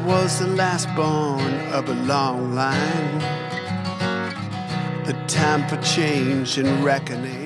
was the last born of a long line. A time for change and reckoning.